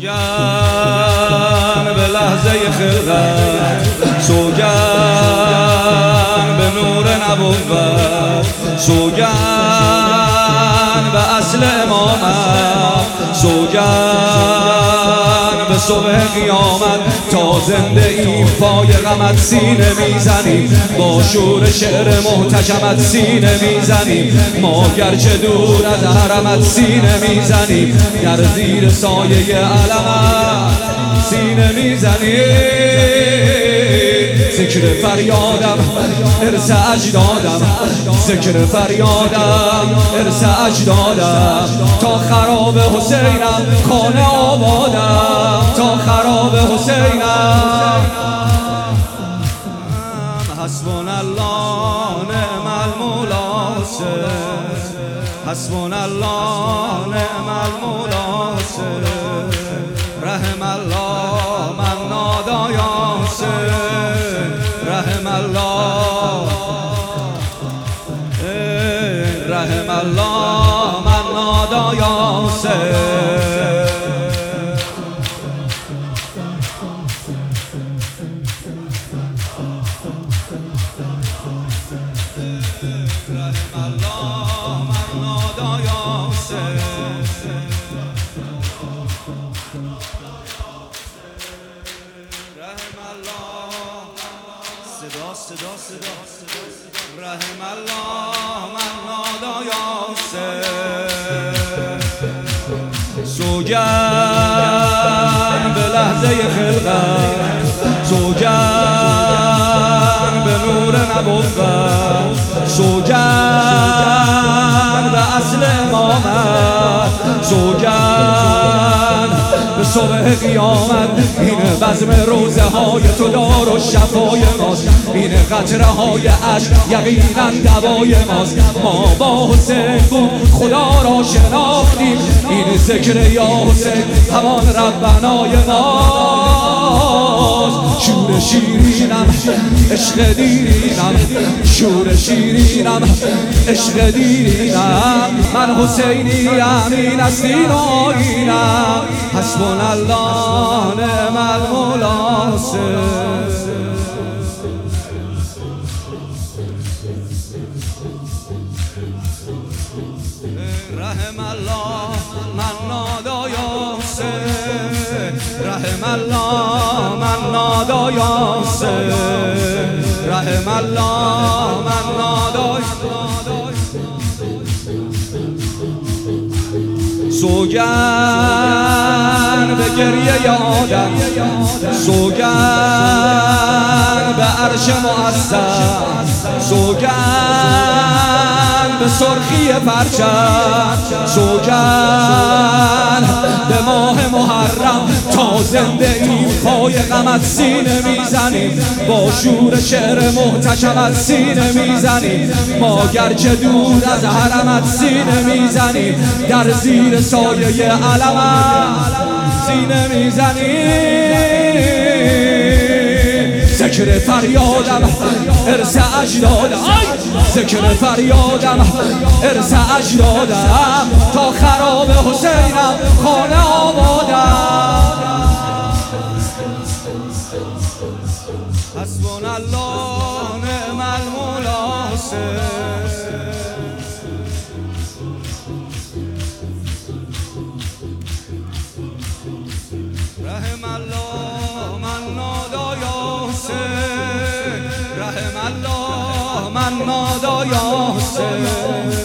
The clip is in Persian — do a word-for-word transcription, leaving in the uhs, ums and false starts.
سوگند به لحظه خلقت، سوگند به نور نبوت، سوگند به اصل امامت، سوگند به صبح قیامت. تا زنده این پای غمت سینه میزنیم، با شور شعر محتشمت سینه میزنیم. ما گرچه دور از حرمت سینه میزنیم، در زیر سایه علمت سینه میزنیم. ذکر فریادم ارث اجدادم، ذکر فریادم ارث اجدادم. تا خراب حسینم خانه آبادم، تا خراب حسینم. حسبنا الله نعم المولا، حسبنا الله نعم المولا. رحم الله من نادای حسین، رحم الله، رحم الله من نادای حسین. رحم الله من نادای حسین. رحم الله، صدا صدا صدا، رحم الله من نادای حسین. سوگند به لحظه خلقت، سوگند به نور نبوت، سوگند به اصل امامت، سوگند به صبح قیامت. این بزم روزه های تو دار و شفای ماست، این قطره های عشق یقینا دوای ماست. ما با حسین بود خدا را شناختیم، این ذکر یا حسین همان ربنای ماست. شور شیرینم عشق دیرینم، شور شیرینم عشق دیرینم. من حسینی امین است این آیینم. حسبنا الله نعم المولا. رحم الله من نادای حسین، رحم الله من نادای حسین، رحم الله من نادای. سوگند به گریه آدم، سوگند به عرش معظم، سوگند به سرخی پرچم، سوگند به ماه محرم. تا زنده این پای غمت سینه میزنیم، با شور شعر محتشمت سینه میزنیم. ما گرچه دور از حرمت سینه میزنیم، در زیر سایه علمت سینه میزنیم. ذکر فریادم ارث اجدادم، ذکر فریادم ارث اجدادم. تا خراب حسینم خانه آبادم. حسبنا الله نعم المولا. رحم الله من نادای حسین، رحم الله من نادای حسین.